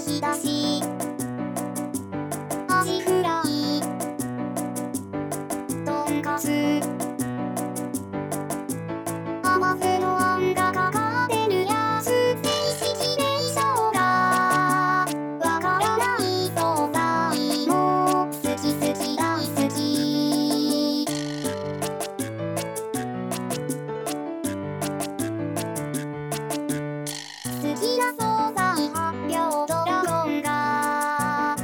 ひだしアジフライとんかつ甘酢のあんがかかってるやつ正式名称がわからない惣菜も好き好き大好き好きな惣菜発表ドラゴンが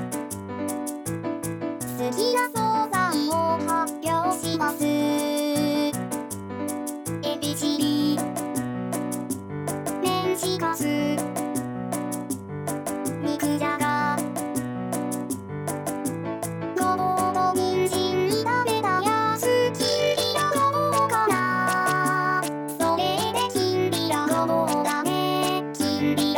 好きな惣菜を発表しますエビチリメンチカツ肉じゃがごぼうと人参炒めたやつきんぴらごぼうかなそれできんぴらごぼうだねきんぴ